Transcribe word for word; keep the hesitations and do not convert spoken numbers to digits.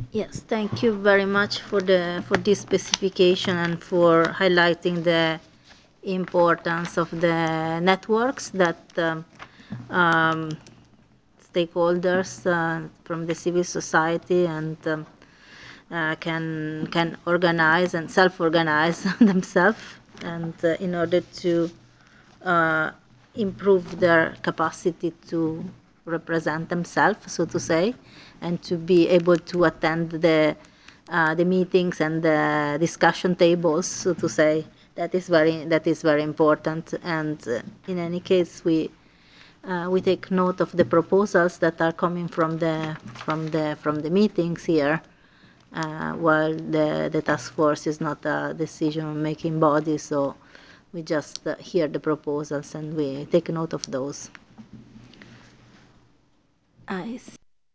Yes, thank you very much for the for this specification and for highlighting the importance of the networks that um, um, stakeholders uh, from the civil society and um, uh, can can organize and self-organize themselves, and uh, in order to uh, improve their capacity to represent themselves, so to say, and to be able to attend the uh, the meetings and the discussion tables, so to say. That is very that is very important. And uh, in any case, we uh, we take note of the proposals that are coming from the from the from the meetings here. Uh, while the the task force is not a decision-making body, so we just uh, hear the proposals and we take note of those. I see.